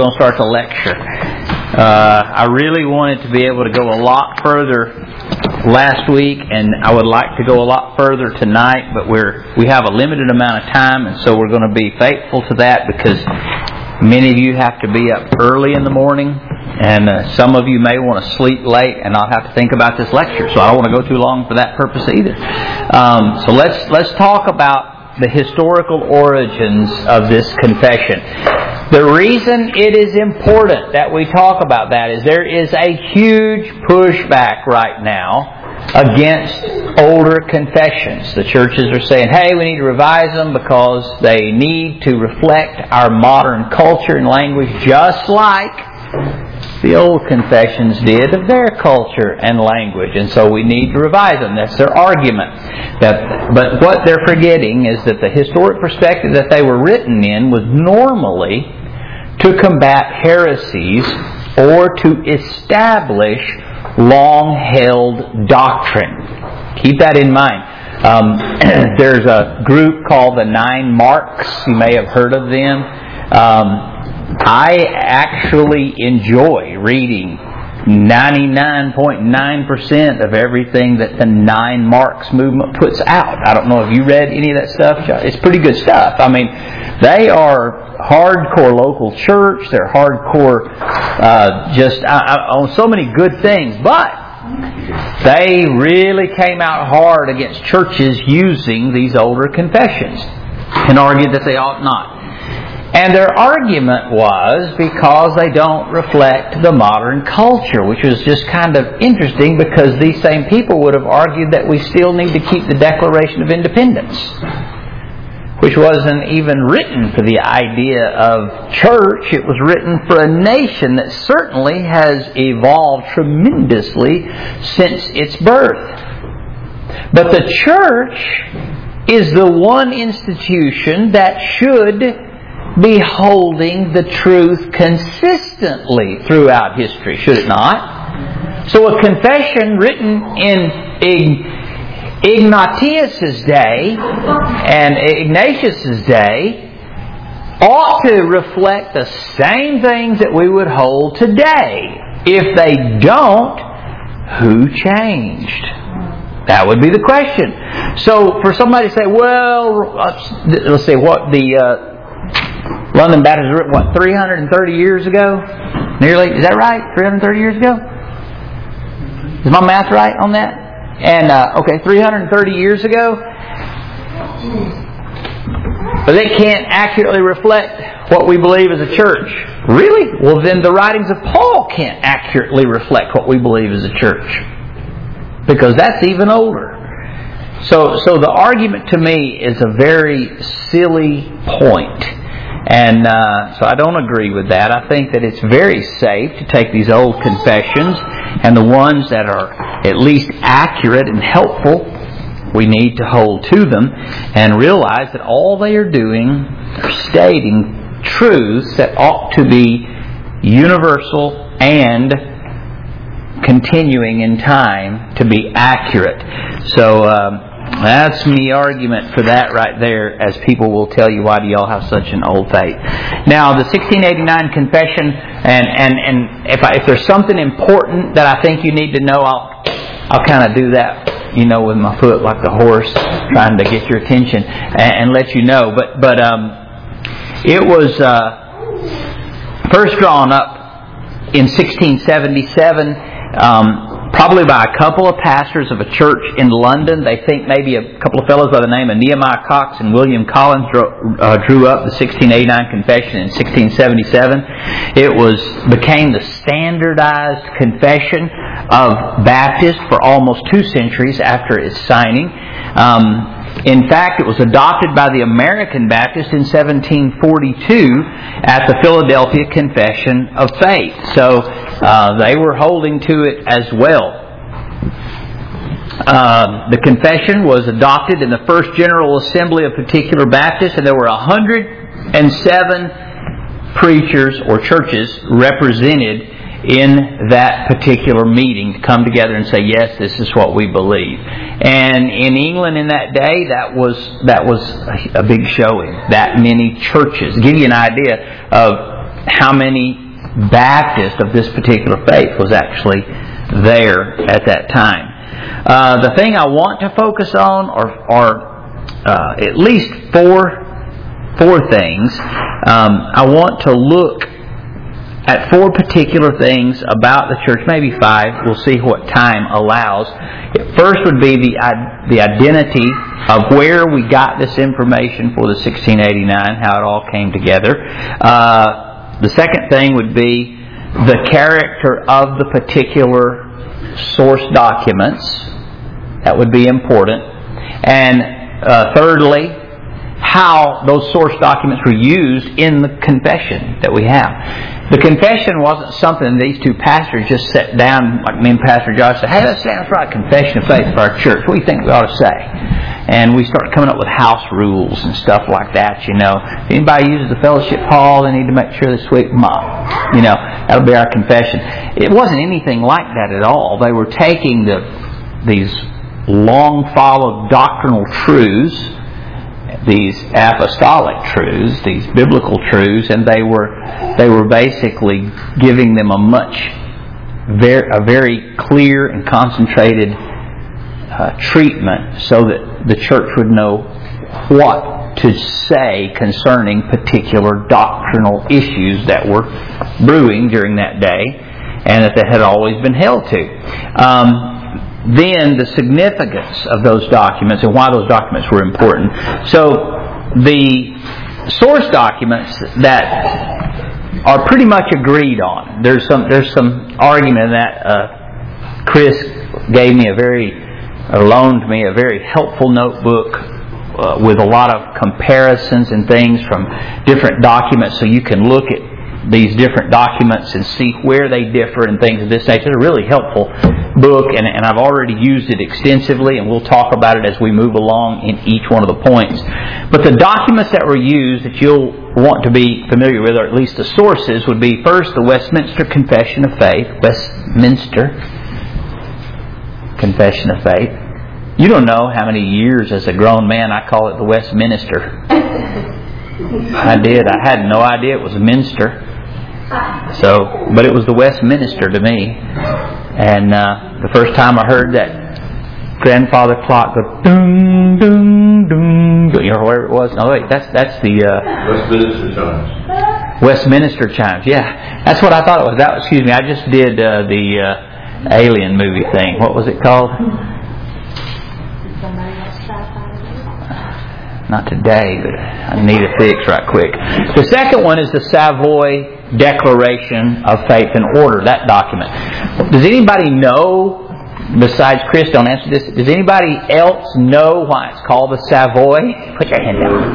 going to start the lecture. I really wanted to be able to go a lot further last week, and I would like to go a lot further tonight, but we have a limited amount of time, and so we're going to be faithful to that because many of you have to be up early in the morning, and some of you may want to sleep late and not have to think about this lecture, so I don't want to go too long for that purpose either. So let's talk about the historical origins of this confession. The reason it is important that we talk about that is there is a huge pushback right now against older confessions. The churches are saying, hey, we need to revise them because they need to reflect our modern culture and language just like the old confessions did of their culture and language, and so we need to revise them. That's their argument. But what they're forgetting is that the historic perspective that they were written in was normally to combat heresies or to establish long-held doctrine. Keep that in mind. There's a group called the Nine Marks. You may have heard of them. I actually enjoy reading 99.9% of everything that the Nine Marks movement puts out. I don't know if you read any of that stuff. It's pretty good stuff. I mean, they are hardcore local church. They're hardcore on so many good things. But they really came out hard against churches using these older confessions and argued that they ought not. And their argument was because they don't reflect the modern culture, which was just kind of interesting because these same people would have argued that we still need to keep the Declaration of Independence, which wasn't even written for the idea of church. It was written for a nation that certainly has evolved tremendously since its birth. But the church is the one institution that should be holding the truth consistently throughout history, should it not? So a confession written in Ignatius's day and Ignatius's day ought to reflect the same things that we would hold today. If they don't, who changed? That would be the question. So for somebody to say, well, let's say what the London Baptist was written, 330 years ago? Nearly. Is that right? 330 years ago? Is my math right on that? And, 330 years ago? But it can't accurately reflect what we believe as a church. Really? Well, then the writings of Paul can't accurately reflect what we believe as a church. Because that's even older. So the argument to me is a very silly point. And so I don't agree with that. I think that it's very safe to take these old confessions and the ones that are at least accurate and helpful, we need to hold to them and realize that all they are doing are stating truths that ought to be universal and continuing in time to be accurate. So that's the argument for that right there, as people will tell you, why do y'all have such an old faith? Now, the 1689 confession, and if there's something important that I think you need to know, I'll kind of do that, with my foot like the horse, trying to get your attention and let you know. But it was first drawn up in 1677. Probably by a couple of pastors of a church in London. They think maybe a couple of fellows by the name of Nehemiah Cox and William Collins drew up the 1689 Confession in 1677. It became the standardized confession of Baptists for almost 2 centuries after its signing. In fact, it was adopted by the American Baptists in 1742 at the Philadelphia Confession of Faith. So they were holding to it as well. The confession was adopted in the First General Assembly of Particular Baptists, and there were 107 preachers or churches represented in that particular meeting to come together and say, yes, this is what we believe. And in England in that day, that was a big showing. That many churches. To give you an idea of how many Baptists of this particular faith was actually there at that time. The thing I want to focus on are at least four things. I want to look at four particular things about the church, maybe five. We'll see what time allows. First would be the identity of where we got this information for the 1689, how it all came together. The second thing would be the character of the particular source documents. That would be important. And thirdly, how those source documents were used in the confession that we have. The confession wasn't something these two pastors just sat down, like me and Pastor Josh, said, "Hey, let's stand up for our confession of faith for our church. What do you think we ought to say?" And we start coming up with house rules and stuff like that, you know. If anybody uses the fellowship hall, they need to make sure they sweep them up. You know, that'll be our confession. It wasn't anything like that at all. They were taking these long-followed doctrinal truths, these apostolic truths, these biblical truths, and they were basically giving them a very clear and concentrated treatment so that the church would know what to say concerning particular doctrinal issues that were brewing during that day and that they had always been held to. Then the significance of those documents and why those documents were important. So the source documents that are pretty much agreed on. There's some argument in that. Chris loaned me a very helpful notebook with a lot of comparisons and things from different documents, so you can look at these different documents and see where they differ and things of this nature. It's a really helpful book, and I've already used it extensively, and we'll talk about it as we move along in each one of the points. But the documents that were used that you'll want to be familiar with, or at least the sources, would be first the Westminster Confession of Faith. Westminster Confession of Faith. You don't know how many years as a grown man I call it the Westminster. I did. I had no idea it was a minster. But it was the Westminster to me. And the first time I heard that grandfather clock go ding, ding, ding, you know where it was? No, wait, that's the Westminster Chimes. Westminster Chimes. Yeah, that's what I thought it was. Excuse me, I just did the Alien movie thing. What was it called? Not today, but I need a fix right quick. The second one is the Savoy Declaration of Faith and Order, that document. Does anybody know, besides Chris, don't answer this, does anybody else know why it's called the Savoy? Put your hand down.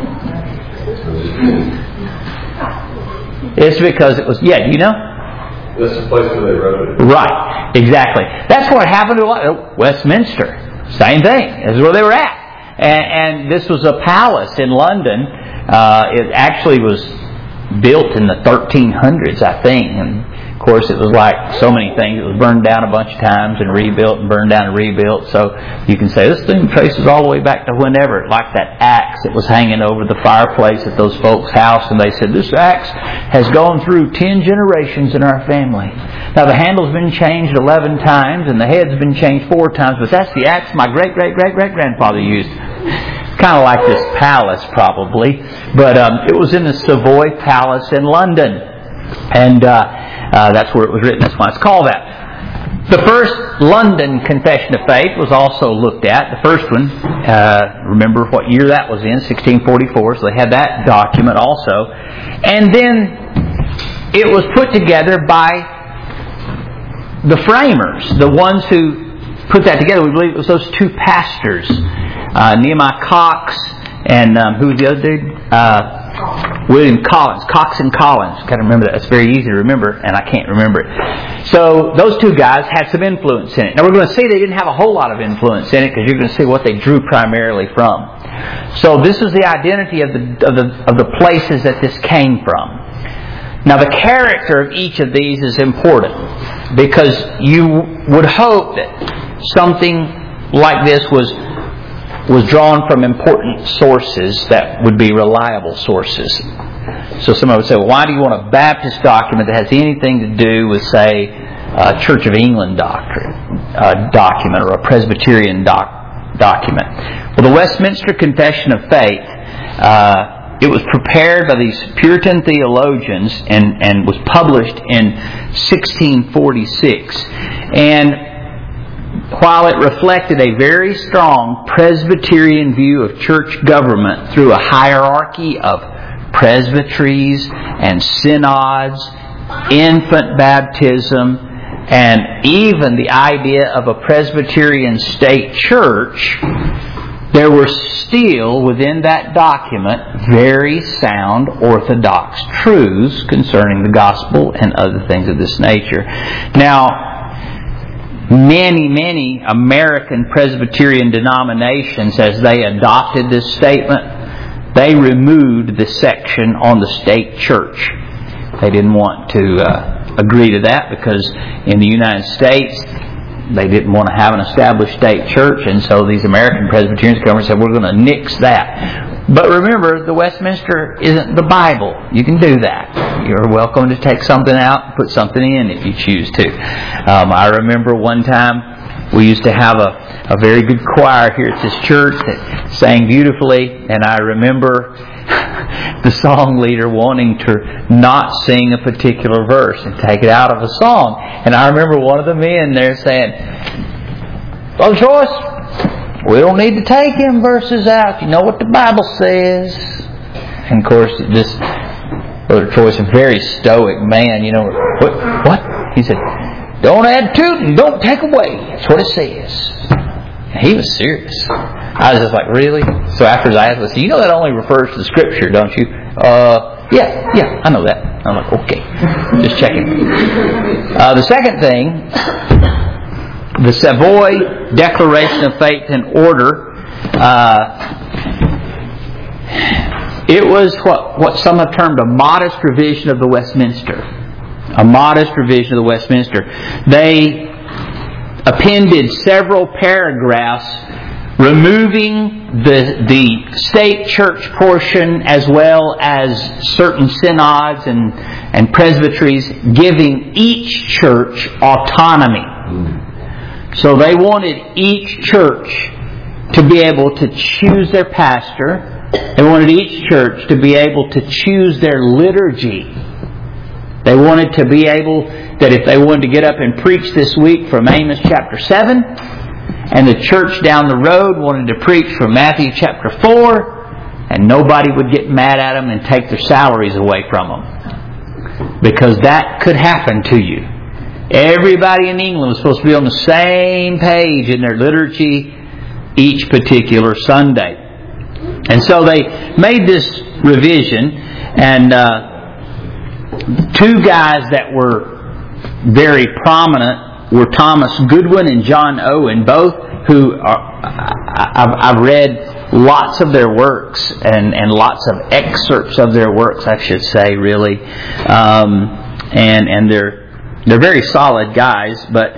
It's because it was, do you know? That's the place where they wrote it. Right, exactly. That's what happened to Westminster. Same thing. This is where they were at. And this was a palace in London. It actually was built in the 1300s, I think. And of course, it was like so many things. It was burned down a bunch of times and rebuilt and burned down and rebuilt. So you can say this thing traces all the way back to whenever. Like that axe that was hanging over the fireplace at those folks' house. And they said, this axe has gone through 10 generations in our family. Now the handle's been changed 11 times and the head's been changed 4 times. But that's the axe my great-great-great-great-grandfather used. Kind of like this palace, probably. But it was in the Savoy Palace in London. And that's where it was written. That's why it's called that. The first London Confession of Faith was also looked at. The first one, remember what year that was in, 1644. So they had that document also. And then it was put together by the framers, the ones who put that together. We believe it was those two pastors, Nehemiah Cox and who was the other dude? William Collins. Cox and Collins. Got to remember that. It's very easy to remember, and I can't remember it. So those two guys had some influence in it. Now we're going to see they didn't have a whole lot of influence in it because you're going to see what they drew primarily from. So this is the identity of the places that this came from. Now the character of each of these is important because you would hope that something like this was drawn from important sources that would be reliable sources. So somebody would say, well, why do you want a Baptist document that has anything to do with, say, a Church of England document or a Presbyterian document? Well, the Westminster Confession of Faith, it was prepared by these Puritan theologians and was published in 1646. And while it reflected a very strong Presbyterian view of church government through a hierarchy of presbyteries and synods, infant baptism, and even the idea of a Presbyterian state church, there were still within that document very sound orthodox truths concerning the gospel and other things of this nature. Now, many American Presbyterian denominations, as they adopted this statement, they removed the section on the state church. They didn't want to agree to that because in the United States they didn't want to have an established state church, and so these American Presbyterians come and said, we're going to nix that. But remember, the Westminster isn't the Bible. You can do that. You're welcome to take something out and put something in if you choose to. I remember one time we used to have a very good choir here at this church that sang beautifully, and I remember the song leader wanting to not sing a particular verse and take it out of a song. And I remember one of the men there saying, Brother Joyce, we don't need to take them verses out. You know what the Bible says. And of course, this Brother Joyce, a very stoic man, you know, what? He said, don't add to it and don't take away. That's what it says. And he was serious. I was just like, really? So after I asked, I said, you know that only refers to the Scripture, don't you? Yeah, I know that. I'm like, okay. Just checking. The second thing, the Savoy Declaration of Faith and Order, it was what some have termed a modest revision of the Westminster. A modest revision of the Westminster. They appended several paragraphs removing the state church portion as well as certain synods and presbyteries, giving each church autonomy. So they wanted each church to be able to choose their pastor. They wanted each church to be able to choose their liturgy. They wanted to be able that if they wanted to get up and preach this week from Amos chapter 7, and the church down the road wanted to preach from Matthew chapter 4, and nobody would get mad at them and take their salaries away from them. Because that could happen to you. Everybody in England was supposed to be on the same page in their liturgy each particular Sunday. And so they made this revision, and two guys that were very prominent were Thomas Goodwin and John Owen, both who I've read lots of their works and lots of excerpts of their works, I should say, really, and they're very solid guys, but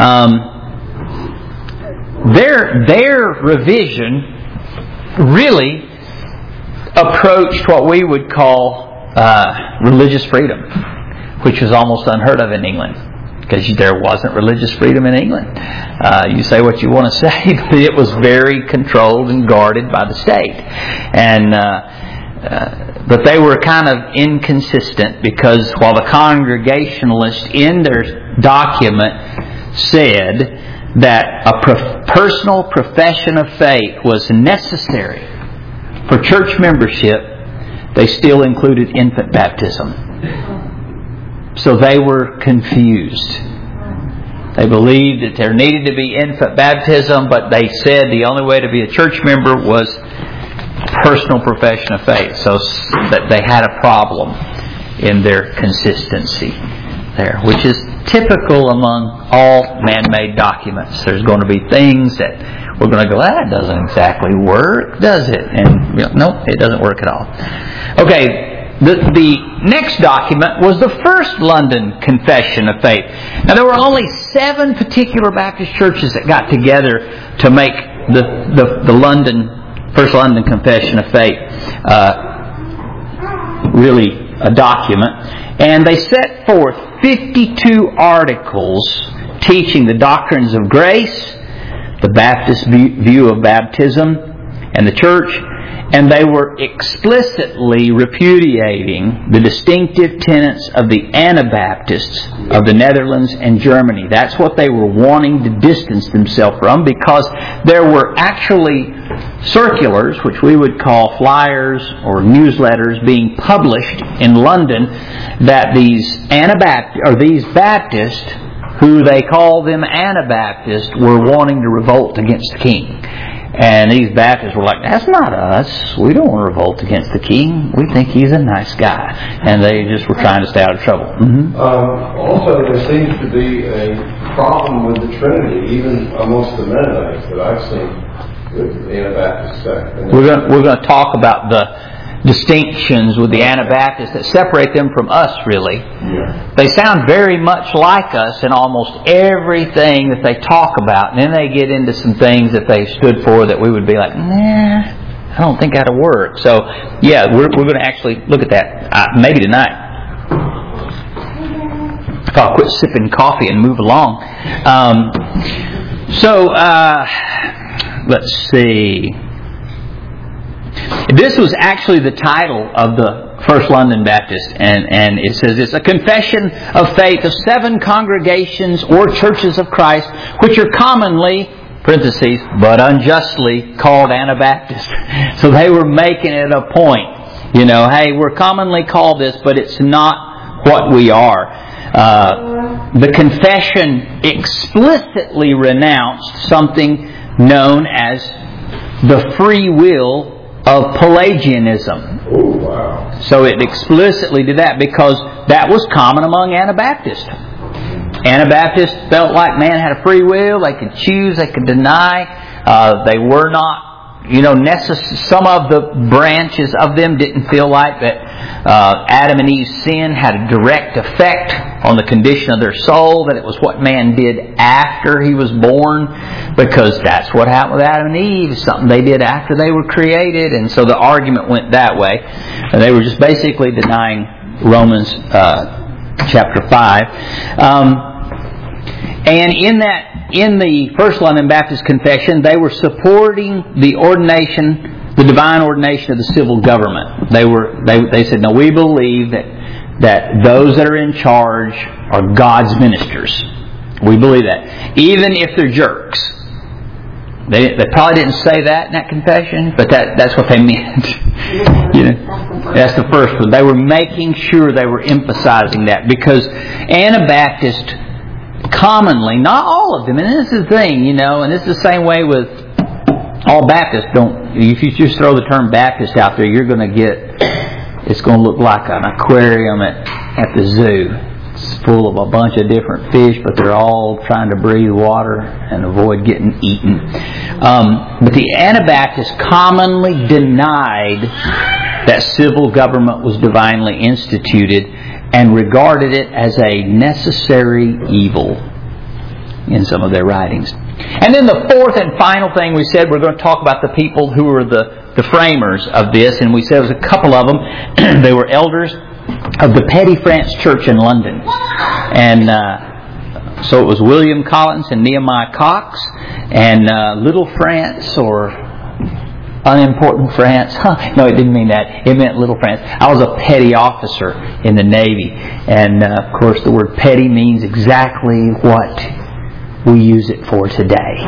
their revision really approached what we would call religious freedom, which was almost unheard of in England, because there wasn't religious freedom in England. You say what you want to say, but it was very controlled and guarded by the state. And but they were kind of inconsistent, because while the Congregationalists in their document said that a personal profession of faith was necessary for church membership, they still included infant baptism. So they were confused. They believed that there needed to be infant baptism, but they said the only way to be a church member was personal profession of faith. So that they had a problem in their consistency there, which is typical among all man-made documents. There's going to be things that we're going to go, that doesn't exactly work, does it? And no, it doesn't work at all. Okay. The next document was the First London Confession of Faith. Now, there were only 7 particular Baptist churches that got together to make the First London Confession of Faith. really a document. And they set forth 52 articles teaching the doctrines of grace, the Baptist view of baptism and the church, and they were explicitly repudiating the distinctive tenets of the Anabaptists of the Netherlands and Germany. That's what they were wanting to distance themselves from, because there were actually circulars, which we would call flyers or newsletters, being published in London that these Baptists, who they call them Anabaptists, were wanting to revolt against the king. And these Baptists were like, that's not us. We don't want to revolt against the king. We think he's a nice guy. And they just were trying to stay out of trouble. Mm-hmm. Also, there seems to be a problem with the Trinity, even amongst the Mennonites that I've seen with the Anabaptist sect. We're going to talk about the distinctions with the Anabaptists that separate them from us, really. Yeah. They sound very much like us in almost everything that they talk about. And then they get into some things that they stood for that we would be like, nah, I don't think that'll work. So, yeah, we're going to actually look at that maybe tonight. I'll quit sipping coffee and move along. Let's see. This was actually the title of the First London Baptist, and it says it's a confession of faith of 7 congregations or churches of Christ, which are commonly, parentheses, but unjustly called Anabaptist. So they were making it a point. You know, hey, we're commonly called this, but it's not what we are. The confession explicitly renounced something known as the free will of Pelagianism. Oh, wow. So it explicitly did that because that was common among Anabaptists. Anabaptists felt like man had a free will. They could choose, they could deny. They were not, some of the branches of them didn't feel like that Adam and Eve's sin had a direct effect on the condition of their soul, that it was what man did after he was born, because that's what happened with Adam and Eve, something they did after they were created. And so the argument went that way. And they were just basically denying Romans chapter 5. And in the First London Baptist Confession, they were supporting the divine ordination of the civil government. They said, no, we believe that those that are in charge are God's ministers. We believe that, even if they're jerks. They probably didn't say that in that confession, but that's what they meant. That's the first one. They were making sure they were emphasizing that, because Anabaptists commonly, not all of them, and this is the thing, and this is the same way with all Baptists. If you just throw the term Baptist out there, you're going to it's going to look like an aquarium at the zoo. It's full of a bunch of different fish, but they're all trying to breathe water and avoid getting eaten. But the Anabaptists commonly denied that civil government was divinely instituted and regarded it as a necessary evil in some of their writings. And then the fourth and final thing we said, we're going to talk about the people who were the framers of this, and we said it was a couple of them. They were elders of the Petty France Church in London. And so it was William Collins and Nehemiah Cox, and Little France, or unimportant France. No, it didn't mean that. It meant Little France. I was a petty officer in the Navy. And, of course, the word petty means exactly what we use it for today.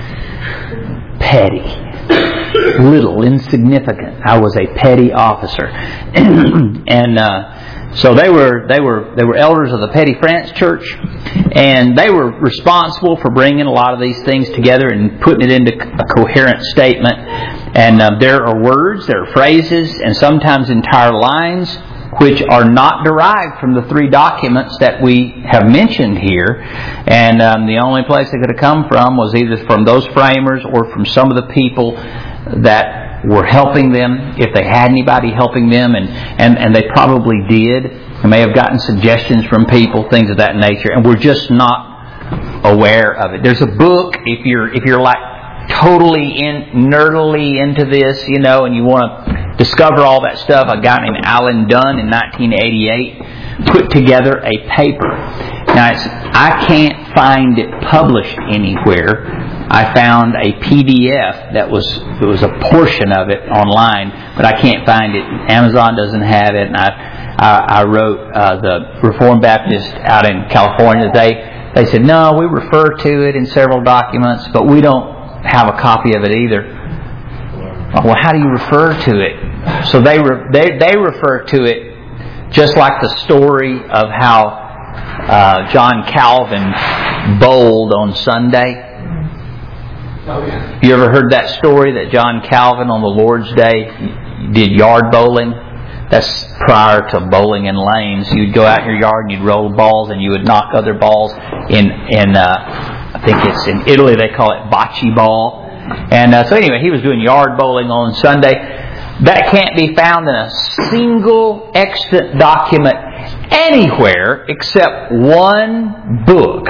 Petty. Little, insignificant. I was a petty officer. And so they were elders of the Petty France Church, and they were responsible for bringing a lot of these things together and putting it into a coherent statement. And there are words, there are phrases, and sometimes entire lines which are not derived from the 3 documents that we have mentioned here. And the only place they could have come from was either from those framers or from some of the people that were helping them, if they had anybody helping them, and they probably did. They may have gotten suggestions from people, things of that nature, and we're just not aware of it. There's a book, if you're like totally nerdily into this, and you want to discover all that stuff, a guy named Alan Dunn in 1988 put together a paper. Now, I can't find it published anywhere. I found a PDF that was a portion of it online, but I can't find it. Amazon doesn't have it, and I wrote the Reformed Baptist out in California. They said, no, we refer to it in several documents, but we don't have a copy of it either. Well, how do you refer to it? So they refer to it just like the story of how John Calvin bowled on Sunday. Oh, yeah. You ever heard that story that John Calvin on the Lord's Day did yard bowling? That's prior to bowling in lanes. You'd go out in your yard and you'd roll balls and you would knock other balls in I think it's in Italy they call it bocce ball. And so anyway, he was doing yard bowling on Sunday. That can't be found in a single extant document anywhere except one book.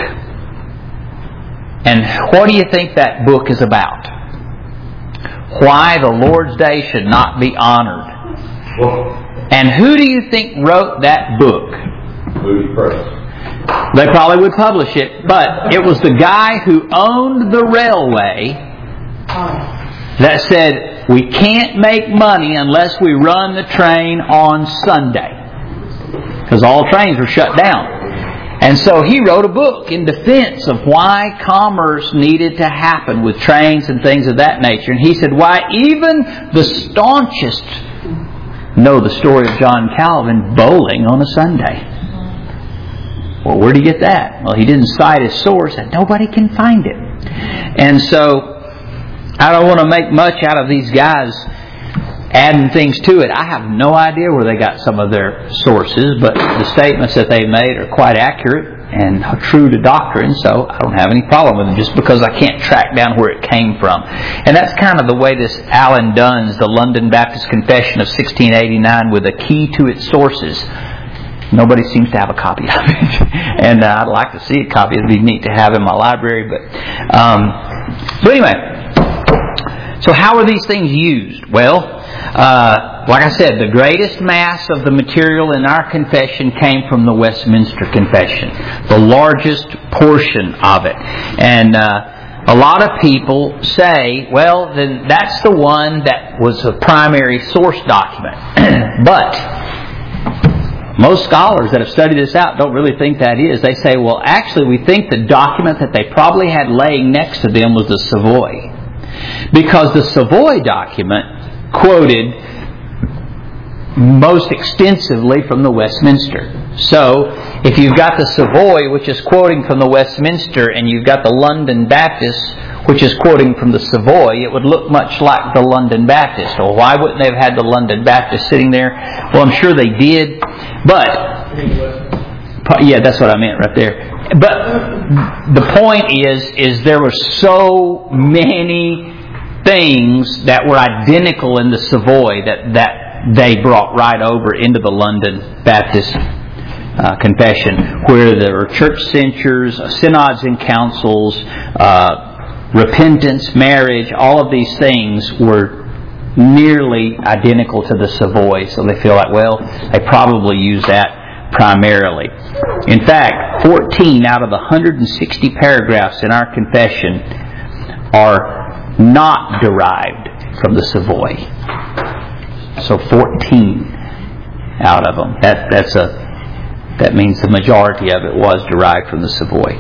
And what do you think that book is about? Why the Lord's Day should not be honored. And who do you think wrote that book? Moody Press. They probably would publish it, but it was the guy who owned the railway that said, we can't make money unless we run the train on Sunday. Because all trains were shut down. And so he wrote a book in defense of why commerce needed to happen with trains and things of that nature. And he said, why even the staunchest know the story of John Calvin bowling on a Sunday. Well, where did he get that? Well, he didn't cite his source and nobody can find it. And so, I don't want to make much out of these guys adding things to it. I have no idea where they got some of their sources, but the statements that they made are quite accurate and true to doctrine, so I don't have any problem with them just because I can't track down where it came from. And that's kind of the way this Alan Dunn's, the London Baptist Confession of 1689, with a key to its sources. Nobody seems to have a copy of it. And I'd like to see a copy. It'd be neat to have in my library. But anyway, so how are these things used? Well, like I said, the greatest mass of the material in our confession came from the Westminster Confession, the largest portion of it. And a lot of people say, well, then that's the one that was a primary source document. But most scholars that have studied this out don't really think that is. They say, well, actually, we think the document that they probably had laying next to them was the Savoy. Because the Savoy document quoted most extensively from the Westminster. So, if you've got the Savoy, which is quoting from the Westminster, and you've got the London Baptist, which is quoting from the Savoy, it would look much like the London Baptist. Well, why wouldn't they have had the London Baptist sitting there? Well, I'm sure they did, but yeah, that's what I meant right there. But the point is there were so many things that were identical in the Savoy that they brought right over into the London Baptist Confession, where there were church censures, synods and councils, repentance, marriage, all of these things were nearly identical to the Savoy. So they feel like, well, they probably use that primarily. In fact, 14 out of the 160 paragraphs in our confession are not derived from the Savoy. So 14 out of them. That means the majority of it was derived from the Savoy.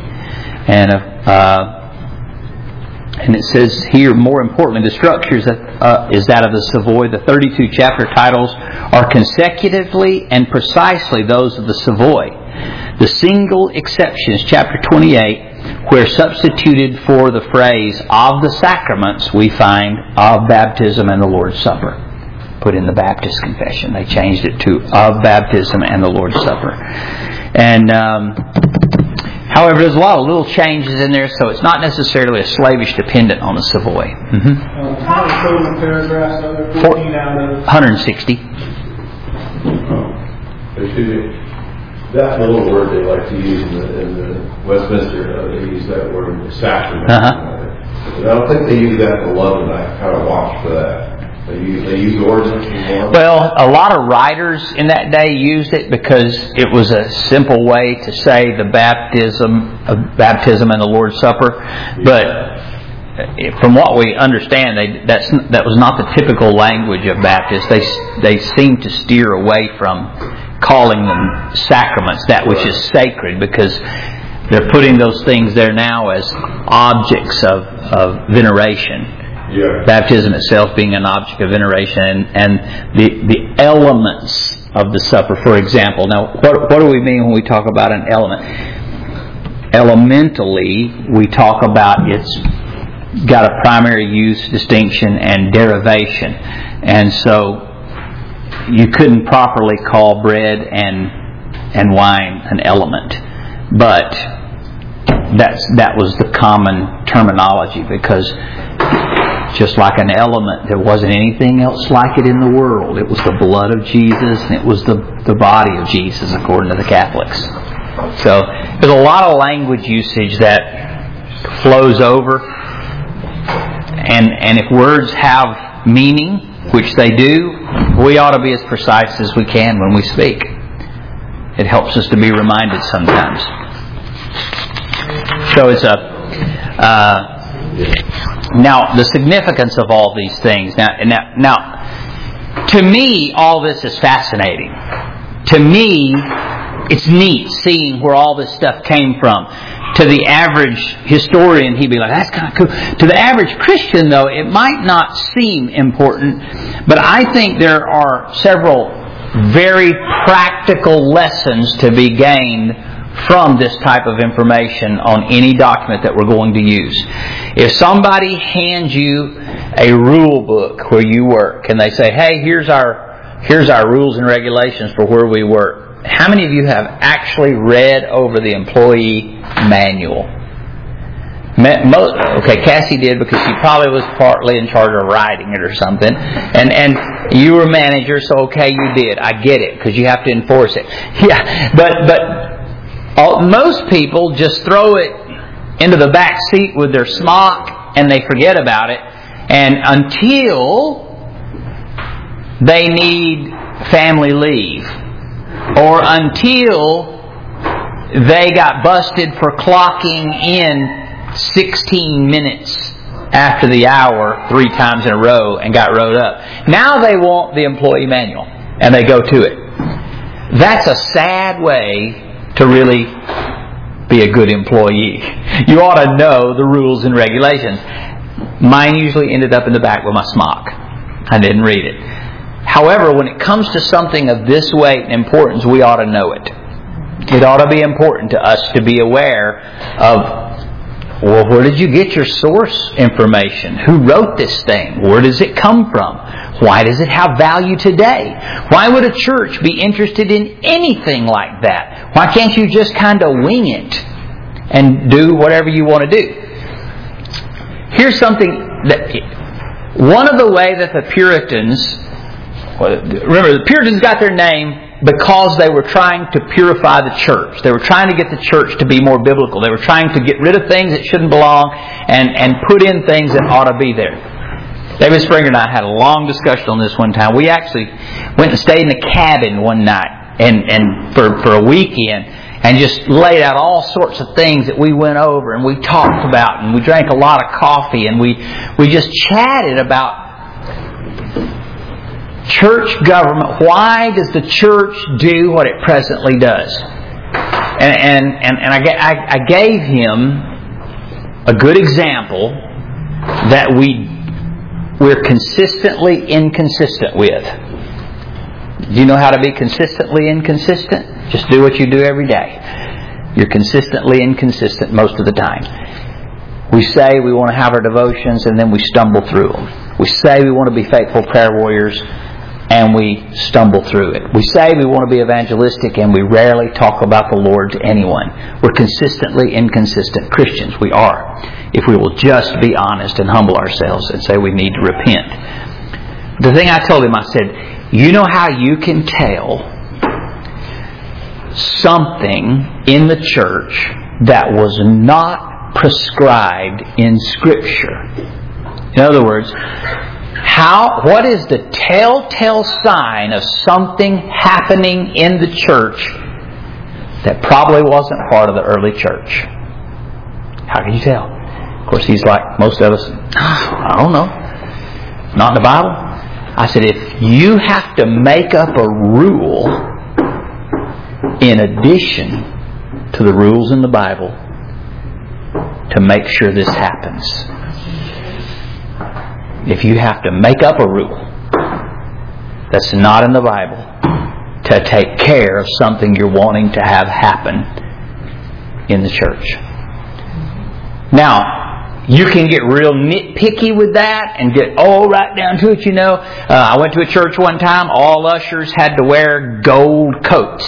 And it says here, more importantly, the structure is that of the Savoy. The 32 chapter titles are consecutively and precisely those of the Savoy. The single exception is chapter 28, where substituted for the phrase of the sacraments, we find of baptism and the Lord's Supper. Put in the Baptist Confession. They changed it to of baptism and the Lord's Supper. And however, there's a lot of little changes in there, so it's not necessarily a slavish dependent on the Savoy. Mm-hmm. How many total paragraphs are there? 14 out of 160. Excuse me. That little word they like to use in the Westminster, they use that word sacrament. I don't think they use that in London. I kind of watched for that. They use ordinance anymore? Well, a lot of writers in that day used it because it was a simple way to say the baptism and the Lord's Supper. But from what we understand, that was not the typical language of Baptists. They seem to steer away from calling them sacraments, that which is sacred, because they're putting those things there now as objects of veneration. Yeah. Baptism itself being an object of veneration, and the elements of the supper, for example. Now, what do we mean when we talk about an element? Elementally, we talk about it's got a primary use, distinction, and derivation. And so you couldn't properly call bread and wine an element. But that was the common terminology, because just like an element, there wasn't anything else like it in the world. It was the blood of Jesus, and it was the body of Jesus, according to the Catholics. So there's a lot of language usage that flows over. And if words have meaning, which they do, we ought to be as precise as we can when we speak. It helps us to be reminded sometimes. So it's now the significance of all these things. Now, to me, all this is fascinating. To me, it's neat seeing where all this stuff came from. To the average historian, he'd be like, that's kind of cool. To the average Christian, though, it might not seem important, but I think there are several very practical lessons to be gained from this type of information on any document that we're going to use. If somebody hands you a rule book where you work, and they say, hey, here's our rules and regulations for where we work, how many of you have actually read over the employee manual? Okay, Cassie did, because she probably was partly in charge of writing it or something. And you were manager, so okay, you did. I get it, because you have to enforce it. Yeah, but most people just throw it into the back seat with their smock and they forget about it. And until they need family leave, or until they got busted for clocking in 16 minutes after the hour 3 times in a row and got rode up. Now they want the employee manual and they go to it. That's a sad way to really be a good employee. You ought to know the rules and regulations. Mine usually ended up in the back with my smock. I didn't read it. However, when it comes to something of this weight and importance, we ought to know it. It ought to be important to us to be aware of, well, where did you get your source information? Who wrote this thing? Where does it come from? Why does it have value today? Why would a church be interested in anything like that? Why can't you just kind of wing it and do whatever you want to do? Here's something that one of the ways that the Puritans, remember, the Puritans got their name because they were trying to purify the church. They were trying to get the church to be more biblical. They were trying to get rid of things that shouldn't belong and put in things that ought to be there. David Springer and I had a long discussion on this one time. We actually went and stayed in a cabin one night and for a weekend and just laid out all sorts of things that we went over and we talked about, and we drank a lot of coffee, and we just chatted about church government. Why does the church do what it presently does? And I gave him a good example that we're consistently inconsistent with. Do you know how to be consistently inconsistent? Just do what you do every day. You're consistently inconsistent most of the time. We say we want to have our devotions, and then we stumble through them. We say we want to be faithful prayer warriors, and we stumble through it. We say we want to be evangelistic, and we rarely talk about the Lord to anyone. We're consistently inconsistent Christians. We are. If we will just be honest and humble ourselves and say we need to repent. The thing I told him, I said, you know how you can tell something in the church that was not prescribed in Scripture? In other words, What is the telltale sign of something happening in the church that probably wasn't part of the early church? How can you tell? Of course, he's like most of us. I don't know. Not in the Bible. I said, if you have to make up a rule in addition to the rules in the Bible to make sure this happens, if you have to make up a rule that's not in the Bible to take care of something you're wanting to have happen in the church. Now, you can get real nitpicky with that and get right down to it, I went to a church one time, all ushers had to wear gold coats.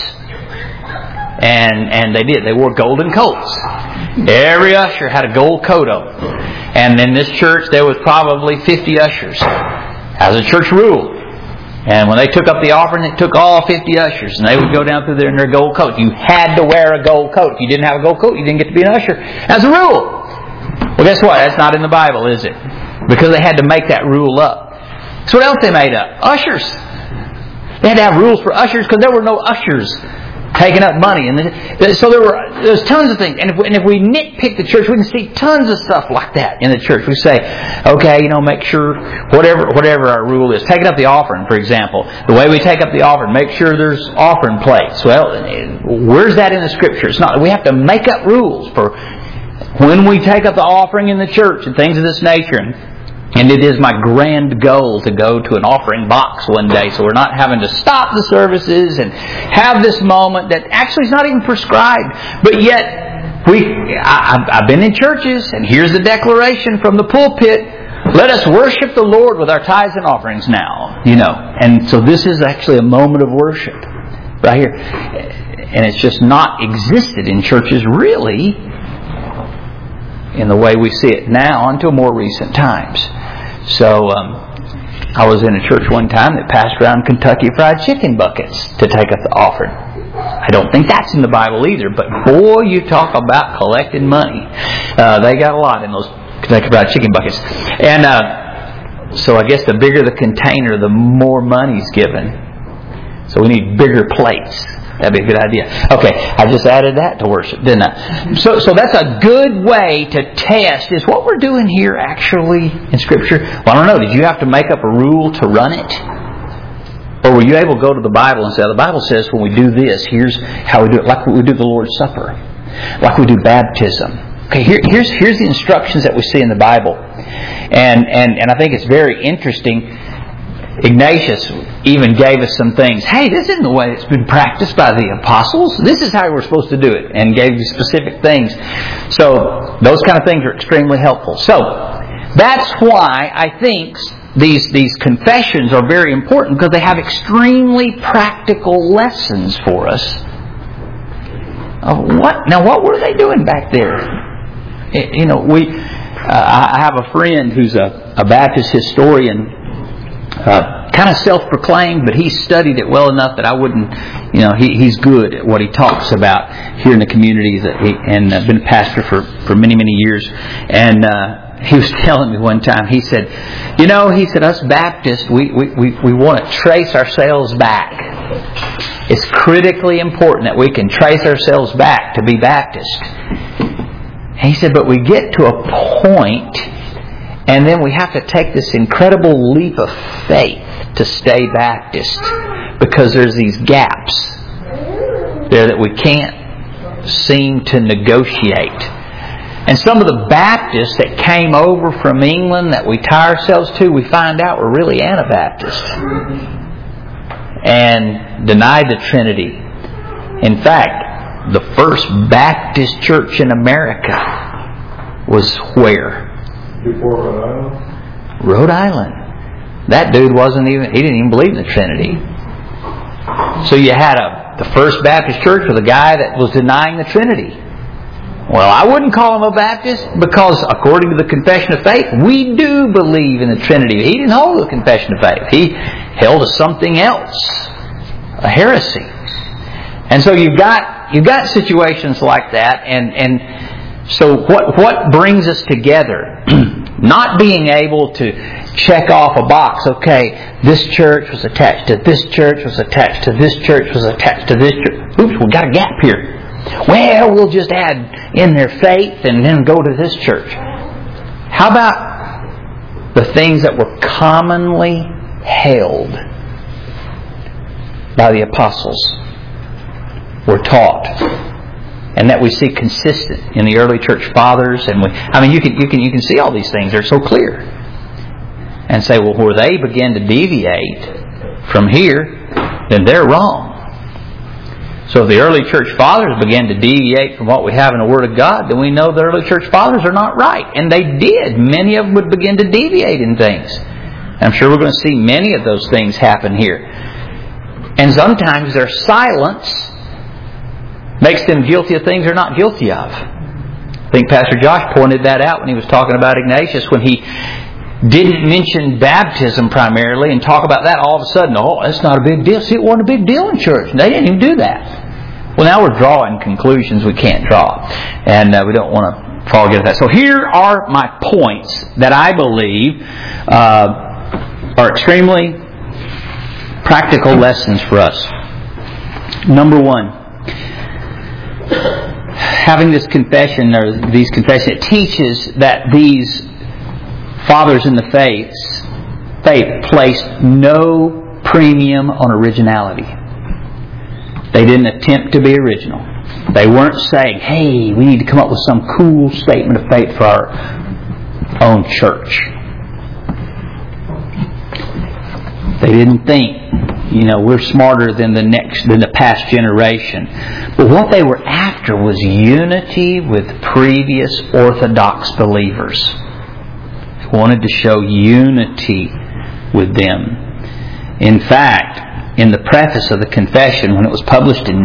And they did. They wore golden coats. Every usher had a gold coat on. And in this church, there was probably 50 ushers. That was a church rule. And when they took up the offering, they took all 50 ushers. And they would go down through there in their gold coat. You had to wear a gold coat. If you didn't have a gold coat, you didn't get to be an usher. That's a rule. Well, guess what? That's not in the Bible, is it? Because they had to make that rule up. So what else they made up? Ushers. They had to have rules for ushers because there were no ushers taking up money. And so there's tons of things. And if we nitpick the church, we can see tons of stuff like that in the church. We say, okay, make sure whatever our rule is. Taking up the offering, for example. The way we take up the offering, make sure there's offering plates. Well, where's that in the Scripture? It's not. We have to make up rules for when we take up the offering in the church and things of this nature. And it is my grand goal to go to an offering box one day, so we're not having to stop the services and have this moment that actually is not even prescribed. But yet, I've been in churches, and here's the declaration from the pulpit: let us worship the Lord with our tithes and offerings now. And so this is actually a moment of worship right here, and it's just not existed in churches really in the way we see it now until more recent times. So I was in a church one time that passed around Kentucky Fried Chicken buckets to take up the offering. I don't think that's in the Bible either, but boy, you talk about collecting money. They got a lot in those Kentucky Fried Chicken buckets. And so I guess the bigger the container, the more money's given. So we need bigger plates. That'd be a good idea. Okay, I just added that to worship, didn't I? So that's a good way to test, is what we're doing here actually in Scripture? Well, I don't know. Did you have to make up a rule to run it? Or were you able to go to the Bible and say, the Bible says when we do this, here's how we do it, like we do the Lord's Supper, like we do baptism. Okay, here's the instructions that we see in the Bible. And I think it's very interesting. Ignatius even gave us some things. Hey, this isn't the way it's been practiced by the apostles. This is how we're supposed to do it. And gave you specific things. So those kind of things are extremely helpful. So that's why I think these confessions are very important, because they have extremely practical lessons for us. What were they doing back there? I have a friend who's a Baptist historian. Kind of self-proclaimed, but he's studied it well enough that I wouldn't, he's good at what he talks about here in the community, and been a pastor for many, many years. And he was telling me one time, he said, us Baptists, we want to trace ourselves back. It's critically important that we can trace ourselves back to be Baptist. And he said, but we get to a point, and then we have to take this incredible leap of faith to stay Baptist, because there's these gaps there that we can't seem to negotiate. And some of the Baptists that came over from England that we tie ourselves to, we find out were really Anabaptists and denied the Trinity. In fact, the first Baptist church in America was where? Before Rhode Island? Rhode Island. That dude he didn't even believe in the Trinity. So you had the First Baptist Church with a guy that was denying the Trinity. Well, I wouldn't call him a Baptist, because according to the Confession of Faith, we do believe in the Trinity. He didn't hold the Confession of Faith. He held to something else, a heresy. And so you've got situations like that, and so what brings us together? Not being able to check off a box. Okay, this church was attached to this church, was attached to this church, was attached to this church. Oops, we got a gap here. Well, we'll just add in their faith and then go to this church. How about the things that were commonly held by the apostles, were taught, and that we see consistent in the early church fathers? And you can see all these things; they're so clear. And say, well, where they begin to deviate from here, then they're wrong. So if the early church fathers began to deviate from what we have in the Word of God, then we know the early church fathers are not right. And they did. Many of them would begin to deviate in things. I'm sure we're going to see many of those things happen here. And sometimes their silence makes them guilty of things they're not guilty of. I think Pastor Josh pointed that out when he was talking about Ignatius, when he didn't mention baptism primarily and talk about that. All of a sudden, oh, that's not a big deal. See, it wasn't a big deal in church. They didn't even do that. Well, now we're drawing conclusions we can't draw. And we don't want to fall into that. So here are my points that I believe are extremely practical lessons for us. Number one, having this confession, or these confessions, it teaches that these fathers in the faith placed no premium on originality. They didn't attempt to be original. They weren't saying, hey, we need to come up with some cool statement of faith for our own church. They didn't think, we're smarter than the past generation. But what they were after was unity with previous Orthodox believers. Wanted to show unity with them. In fact, in the preface of the confession, when it was published in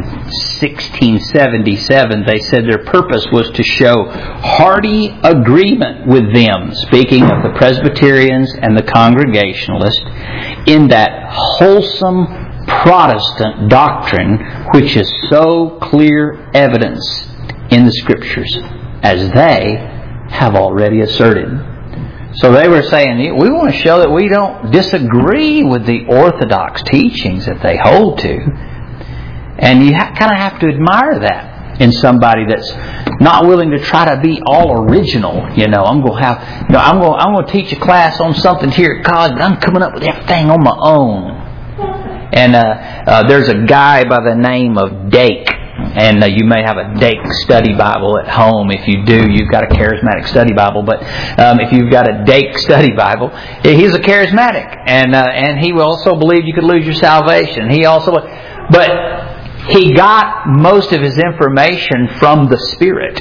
1677, they said their purpose was to show hearty agreement with them, speaking of the Presbyterians and the Congregationalists, in that wholesome Protestant doctrine which is so clear evidence in the Scriptures, as they have already asserted. So they were saying, we want to show that we don't disagree with the Orthodox teachings that they hold to. And you kind of have to admire that in somebody that's not willing to try to be all original. I'm going to teach a class on something here at college, but I'm coming up with everything on my own. And there's a guy by the name of Dake. And you may have a Dake study Bible at home. If you do, you've got a charismatic study Bible. But if you've got a Dake study Bible, he's a charismatic, and he will also believe you could lose your salvation. But he got most of his information from the Spirit.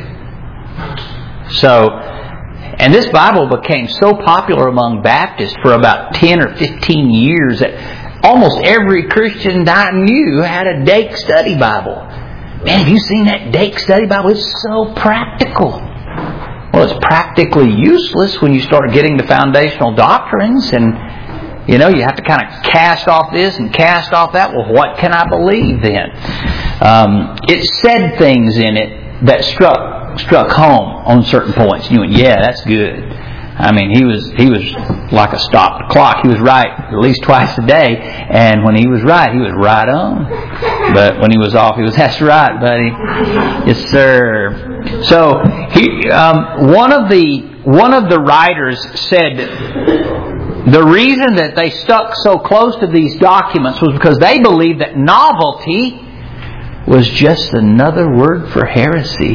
So, and this Bible became so popular among Baptists for about 10 or 15 years that almost every Christian I knew had a Dake study Bible. Man, have you seen that Dake study Bible? It's so practical. Well, it's practically useless when you start getting to foundational doctrines, and you have to kind of cast off this and cast off that. Well, what can I believe then? It said things in it that struck home on certain points. You went, yeah, that's good. I mean, he was like a stopped clock. He was right at least twice a day, and when he was right on. But when he was off, he was, that's right, buddy. Yes, sir. So one of the writers said the reason that they stuck so close to these documents was because they believed that novelty was just another word for heresy.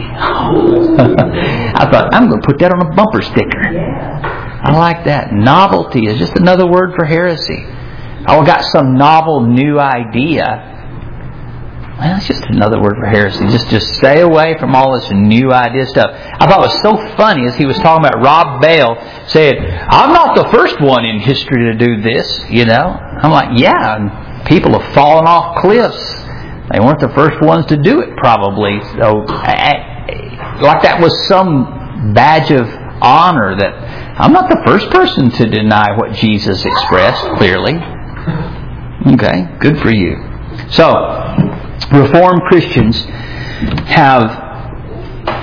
I thought, I'm going to put that on a bumper sticker. I like that. Novelty is just another word for heresy. I got some novel new idea. Well, it's just another word for heresy. Just stay away from all this new idea stuff. I thought it was so funny as he was talking about Rob Bell said, I'm not the first one in history to do this, I'm like, yeah, and people have fallen off cliffs. They weren't the first ones to do it, probably. So, like that was some badge of honor that I'm not the first person to deny what Jesus expressed clearly. Okay, good for you. So, Reformed Christians have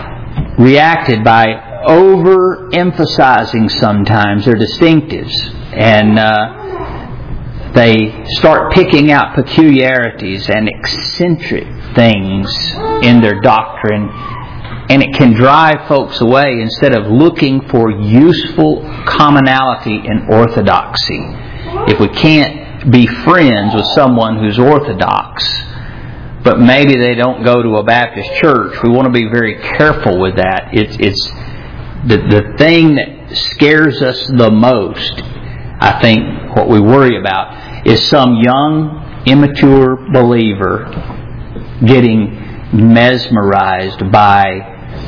reacted by overemphasizing sometimes their distinctives and they start picking out peculiarities and eccentric things in their doctrine, and it can drive folks away instead of looking for useful commonality in orthodoxy. If we can't be friends with someone who's orthodox, but maybe they don't go to a Baptist church, we want to be very careful with that. It's the thing that scares us the most, I think, what we worry about, is some young, immature believer getting mesmerized by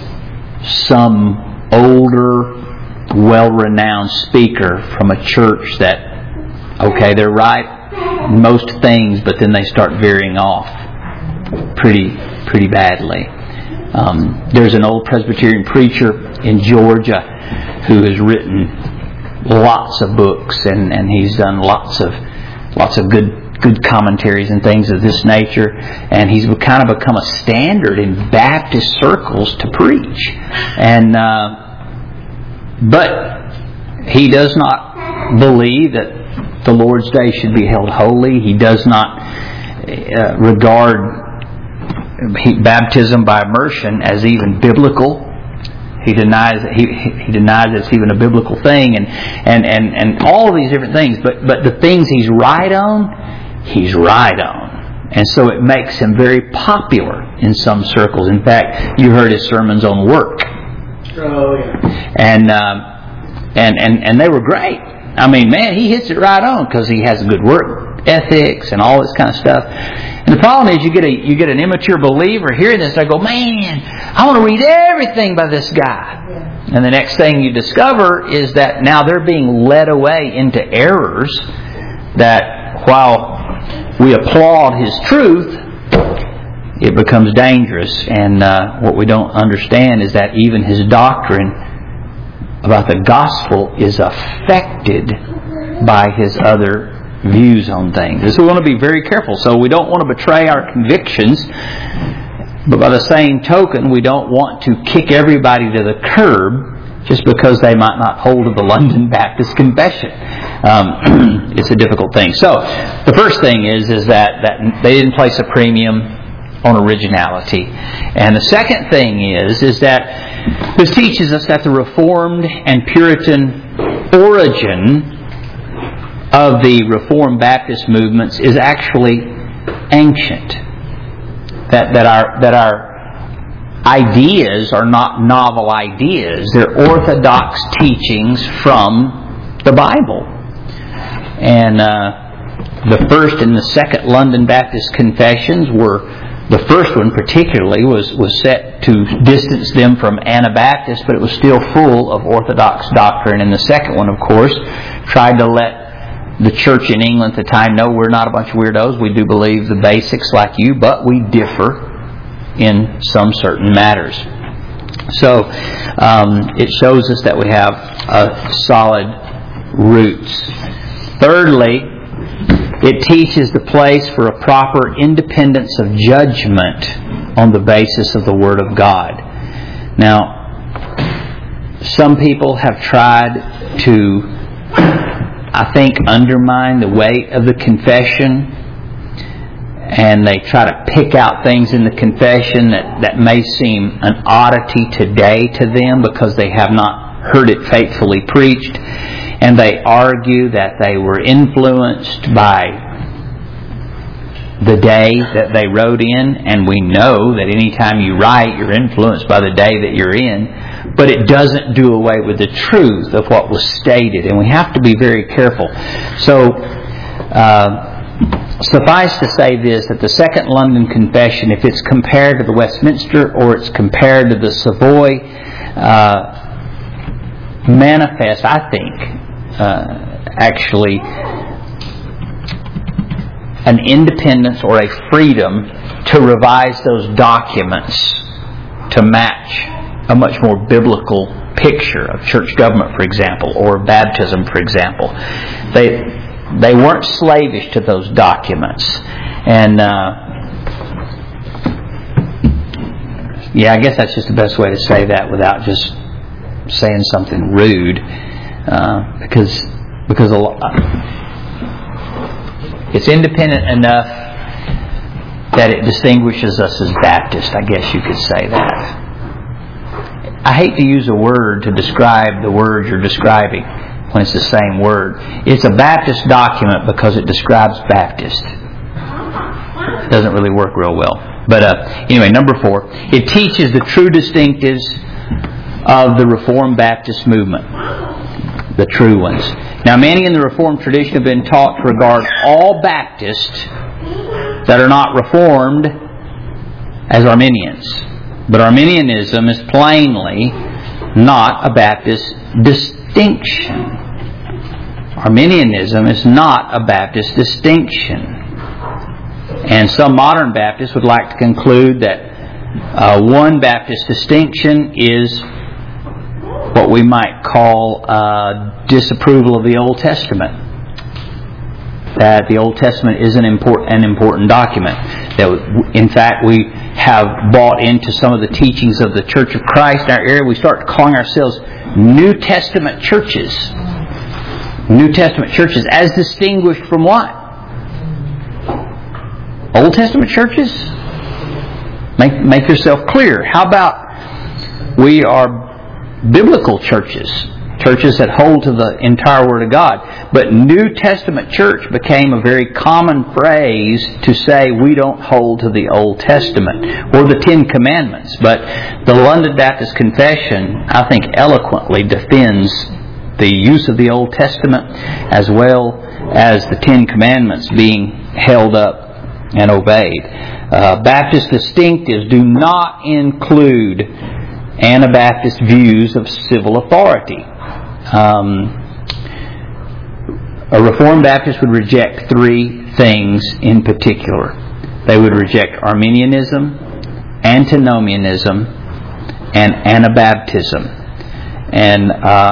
some older, well-renowned speaker from a church that, okay, they're right in most things, but then they start veering off pretty badly. There's an old Presbyterian preacher in Georgia who has written lots of books, and he's done lots of good commentaries and things of this nature, and he's kind of become a standard in Baptist circles to preach. And but he does not believe that the Lord's Day should be held holy. He does not regard baptism by immersion as even biblical. He denies it's even a biblical thing, and all of these different things. But the things he's right on, and so it makes him very popular in some circles. In fact, you heard his sermons on work. Oh yeah. And they were great. I mean, man, he hits it right on because he has good work ethics and all this kind of stuff. And the problem is, you get an immature believer hearing this. They go, man, I want to read everything by this guy. Yeah. And the next thing you discover is that now they're being led away into errors that, while we applaud his truth, it becomes dangerous. And what we don't understand is that even his doctrine about the gospel is affected by his other views on things. And so we want to be very careful. So we don't want to betray our convictions, but by the same token, we don't want to kick everybody to the curb just because they might not hold to the London Baptist Confession. It's a difficult thing. So the first thing is that they didn't place a premium on originality. And the second thing is that this teaches us that the Reformed and Puritan origin of the Reformed Baptist movements is actually ancient. That our ideas are not novel ideas. They're orthodox teachings from the Bible. And the first and the second London Baptist Confessions were, the first one particularly was set to distance them from Anabaptists, but it was still full of orthodox doctrine. And the second one, of course, tried to let the church in England at the time know we're not a bunch of weirdos. We do believe the basics like you, but we differ in some certain matters. So it shows us that we have solid roots. Thirdly, it teaches the place for a proper independence of judgment on the basis of the Word of God. Now, some people have tried to, I think, undermine the weight of the confession, and they try to pick out things in the confession that may seem an oddity today to them because they have not heard it faithfully preached, and they argue that they were influenced by the day that they wrote in, and we know that anytime you write, you're influenced by the day that you're in, but it doesn't do away with the truth of what was stated, and we have to be very careful. So, suffice to say this, that the Second London Confession, if it's compared to the Westminster or it's compared to the Savoy, manifests, I think, actually an independence or a freedom to revise those documents to match a much more biblical picture of church government, for example, or baptism, for example. They weren't slavish to those documents. And I guess that's just the best way to say that without just saying something rude. Because because it's independent enough that it distinguishes us as Baptists, I guess you could say that. I hate to use a word to describe the word you're describing when it's the same word. It's a Baptist document because it describes Baptist. It doesn't really work real well. But anyway, number 4. It teaches the true distinctives of the Reformed Baptist movement. The true ones. Now, many in the Reformed tradition have been taught to regard all Baptists that are not Reformed as Arminians. But Arminianism is plainly not a Baptist distinction. Arminianism is not a Baptist distinction. And some modern Baptists would like to conclude that one Baptist distinction is what we might call disapproval of the Old Testament. That the Old Testament is an important document. That, in fact, we have bought into some of the teachings of the Church of Christ in our area. We start calling ourselves New Testament churches. New Testament churches, as distinguished from what? Old Testament churches? Make yourself clear. How about we are biblical churches? Churches that hold to the entire Word of God. But New Testament church became a very common phrase to say we don't hold to the Old Testament or the Ten Commandments. But the London Baptist Confession, I think, eloquently defends the use of the Old Testament as well as the Ten Commandments being held up and obeyed. Baptist distinctives do not include Anabaptist views of civil authority. A Reformed Baptist would reject 3 things in particular. They would reject Arminianism, Antinomianism, and Anabaptism. And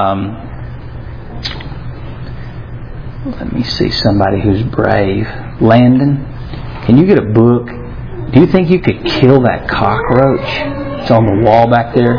let me see somebody who's brave. Landon, can you get a book? Do you think you could kill that cockroach? It's on the wall back there.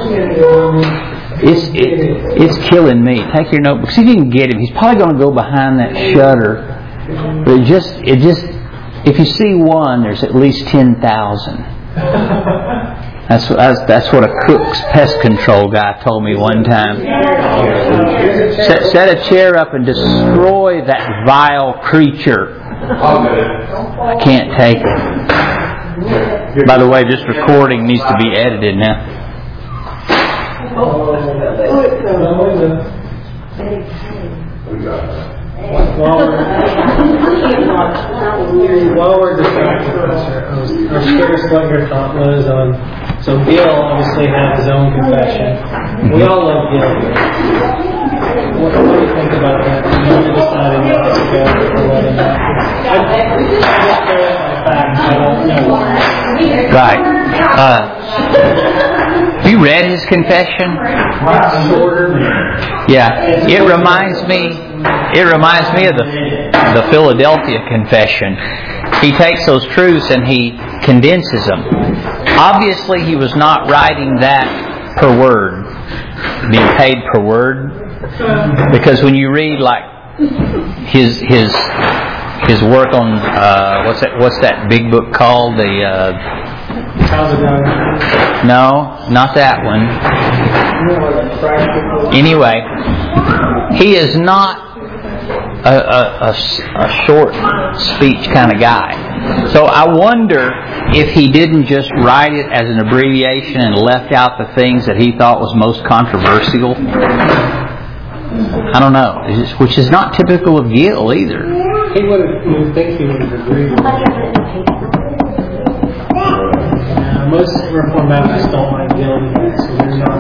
It's killing me. Take your notebook. See if you can get him. He's probably going to go behind that shutter. But it just. If you see one, there's at least 10,000. That's what a Cook's pest control guy told me one time. Set a chair up and destroy that vile creature. I can't take it. By the way, this recording needs to be edited now. While we're discussing this, I was curious what your thought was on. So Bill obviously had his own confession. We all love Bill. What do you think about that? You decided not to go or let him out. I don't know. Right. Have you read his confession? Yeah. It reminds me of the Philadelphia Confession. He takes those truths and he condenses them. Obviously, he was not writing that per word, being paid per word, because when you read like his work on what's that big book called? No, not that one. Anyway, he is not a short speech kind of guy. So I wonder if he didn't just write it as an abbreviation and left out the things that he thought was most controversial. I don't know, which is not typical of Gill either. You would think he would have agreed with that. Most Reformed Baptists don't like Gill, so they're not.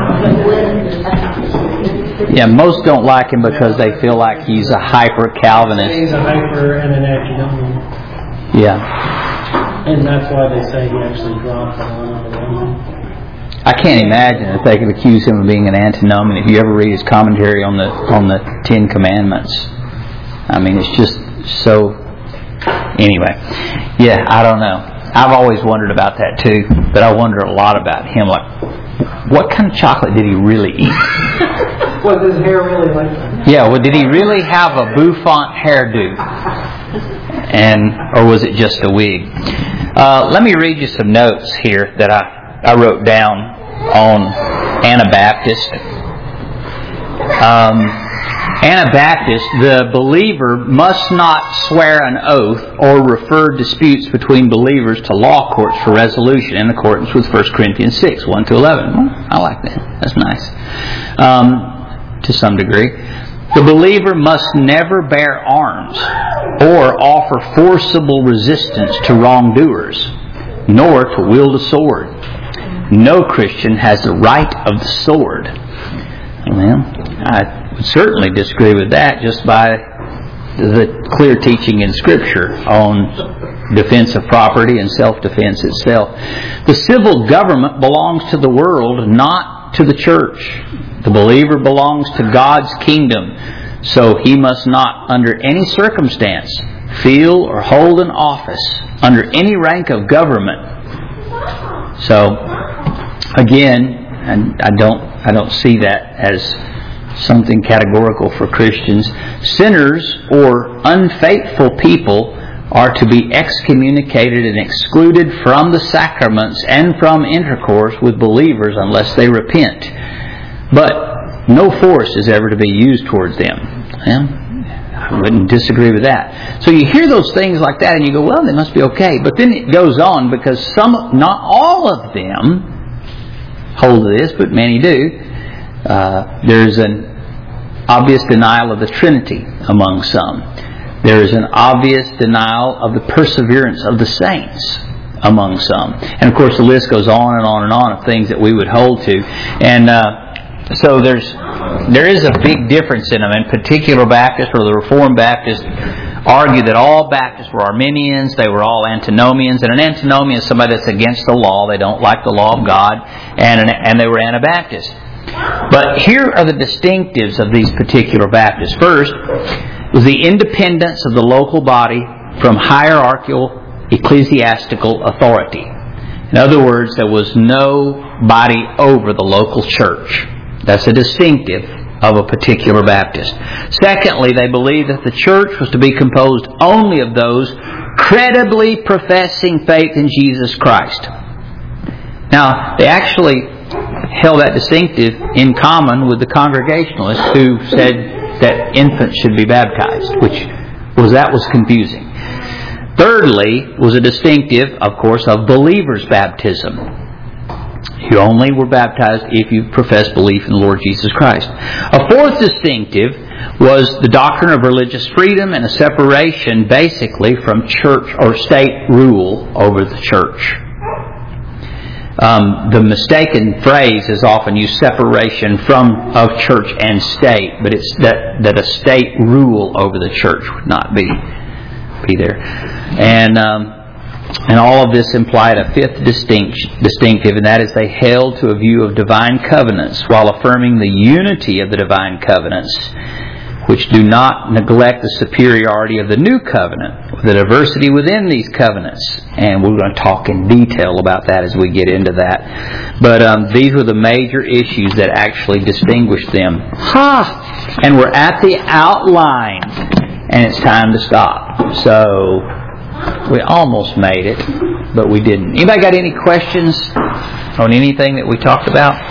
Yeah, most don't like him because they feel like he's a hyper-Calvinist. He's a hyper and an antinomian. Yeah. And that's why they say he actually dropped on the one. I can't imagine that they could accuse him of being an antinomian. If you ever read his commentary on the Ten Commandments, I mean, it's just so. Anyway, yeah, I don't know. I've always wondered about that too, but I wonder a lot about him. Like, what kind of chocolate did he really eat? Was his hair really like that? Yeah, well, did he really have a bouffant hairdo? Or was it just a wig? Let me read you some notes here that I wrote down on Anabaptist. Anabaptist, the believer must not swear an oath or refer disputes between believers to law courts for resolution in accordance with 1 Corinthians 6, 1-11. Well, I like that. That's nice. To some degree. The believer must never bear arms or offer forcible resistance to wrongdoers, nor to wield a sword. No Christian has the right of the sword. Well, I would certainly disagree with that just by the clear teaching in Scripture on defense of property and self-defense itself. The civil government belongs to the world, not to the church. The believer belongs to God's kingdom, so he must not, under any circumstance, feel or hold an office under any rank of government. So, again, I don't see that as something categorical for Christians. Sinners or unfaithful people are to be excommunicated and excluded from the sacraments and from intercourse with believers unless they repent. But no force is ever to be used towards them. I wouldn't disagree with that. So you hear those things like that and you go, well, they must be okay. But then it goes on, because not all of them hold to this, but many do. There's an obvious denial of the Trinity among some. There is an obvious denial of the perseverance of the saints among some. And of course the list goes on and on and on of things that we would hold to. And so there is a big difference in them. And particular Baptists or the Reformed Baptists argue that all Baptists were Arminians, they were all antinomians. And an antinomian is somebody that's against the law, they don't like the law of God, and they were Anabaptists. But here are the distinctives of these particular Baptists. First was the independence of the local body from hierarchical ecclesiastical authority. In other words, there was no body over the local church. That's a distinctive of a particular Baptist. Secondly, they believed that the church was to be composed only of those credibly professing faith in Jesus Christ. Now, they actually held that distinctive in common with the Congregationalists who said that infants should be baptized, which was confusing. Thirdly, was a distinctive, of course, of believers' baptism. You only were baptized if you profess belief in the Lord Jesus Christ. A fourth distinctive was the doctrine of religious freedom and a separation, basically, from church or state rule over the church. The mistaken phrase is often used, separation of church and state, but it's that a state rule over the church would not be there. And all of this implied a fifth distinctive, and that is they held to a view of divine covenants while affirming the unity of the divine covenants, which do not neglect the superiority of the new covenant, the diversity within these covenants. And we're going to talk in detail about that as we get into that. But these were the major issues that actually distinguished them. And we're at the outline, and it's time to stop. So we almost made it, but we didn't. Anybody got any questions on anything that we talked about?